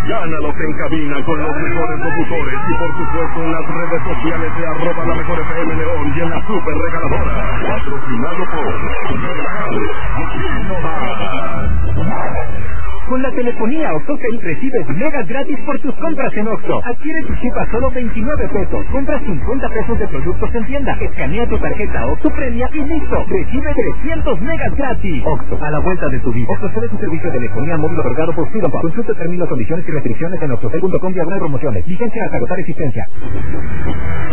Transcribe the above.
Gánalos en cabina con los mejores locutores y por supuesto en las redes sociales de @la_mejor_FM León y en la super regaladora. Patrocinado por Con la telefonía OxoCell recibes megas gratis por tus compras en Oxxo. Adquiere tu chip a solo 29 pesos. Compra 50 pesos de productos en tienda. Escanea tu tarjeta Oxxo Premia y listo. Recibe 300 megas gratis. Oxxo, a la vuelta de tu vida. OXXO es un servicio de telefonía móvil otorgado por Freedom. Consulta términos, condiciones y restricciones en oxxocell.com/promociones. Vigencia hasta agotar existencia.